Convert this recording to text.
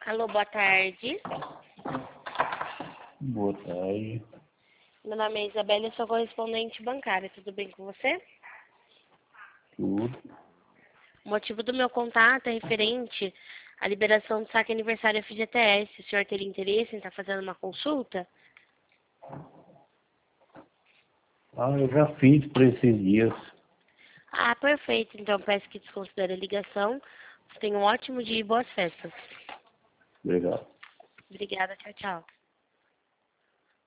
Alô, boa tarde. Boa tarde. Meu nome é Isabela e sou correspondente bancária. Tudo bem com você? Tudo. O motivo do meu contato é referente à liberação do saque aniversário FGTS. O senhor teria interesse em estar fazendo uma consulta? Eu já fiz por esses dias. Ah, perfeito. Então peço que desconsidere a ligação. Você tenha um ótimo dia e boas festas. Obrigado. Obrigada. Tchau, tchau.